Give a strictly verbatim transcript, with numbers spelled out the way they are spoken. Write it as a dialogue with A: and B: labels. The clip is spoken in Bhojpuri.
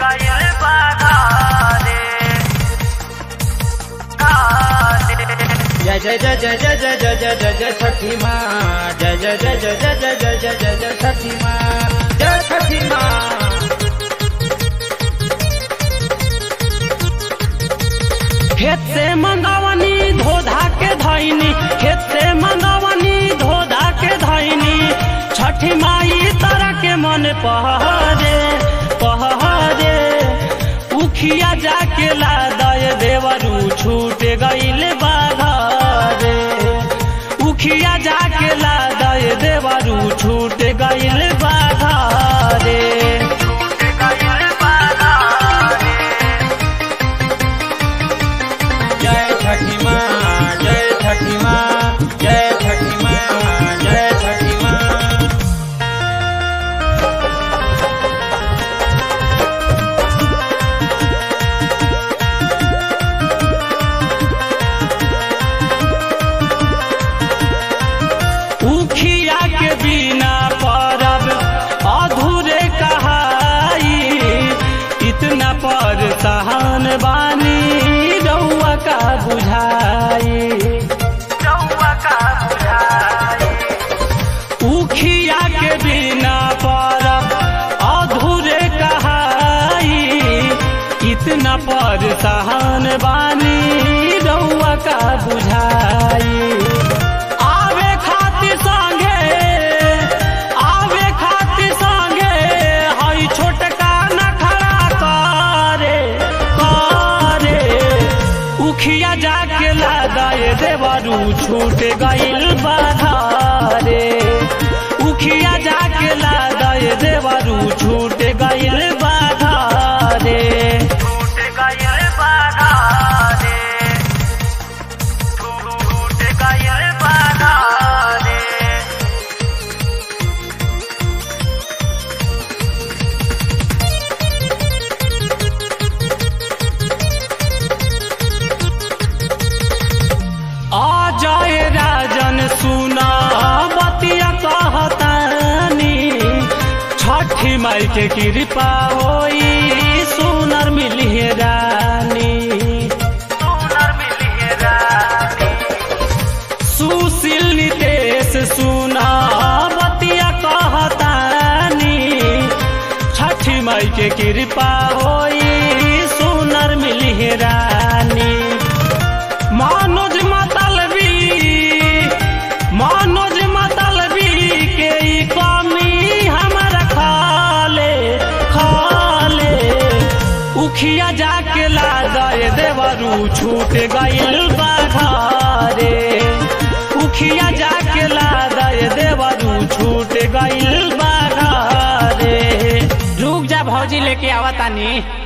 A: गइल बाधा रे
B: जय जय जय जय जय जय जय जय जय जय छठी माँ जय जय जय जय जय जय जय जय जय जय छठी माँ जय छठी माँ।
A: खेत से मंगावनी धोधा के धैनी खेत से मंगावनी धोधा के धैनी छठी माई तारा के मन पहरे पहरे उखिया जाके ला दय देवरू छूट गइल बाधा रे उखिया जाके ला दय देवरू छूट गइल बाधा रे
B: जय छठी माँ जय छठी माँ जय छठी माँ जय छठी माँ।
A: उखिया के बिना परब अधूरे कहाई इतना पर सहन बानी रउआ का बुझाई रउआ का बुझाई उखिया के बिना परब अधूरे कहाई इतना पर सहन बानी रउआ का बुझाई आवे खातिर संगे आवे खातिर संगे हई छोटका न खड़ा करे करे उखिया जाके ला दय देवरू छूट गइल बाधा रे उखिया जाके ला दय देवरू छूट गइल बाधा रे छूट गइल बाधा रे छूट गइल बाधा रे। आ जाए राजन सुना बतिया कहतानी छठी माई के कृपा होई सुनर मिलिए रानी सुनर मिलिए रानी सुशील नितेश सुना बतिया कहतानी छठी माई के कृपा होई सुनर मिलिए रानी मनोज मतलबी मनोज मतलबी के ई कमी हमरा खाले खाले उखिया जाके ला दय देवरू छूट गइल बाधा रे उखिया जाके ला दय देवरू छूट गइल बाधा रे। रुक जा भौजी लेके आवतानी।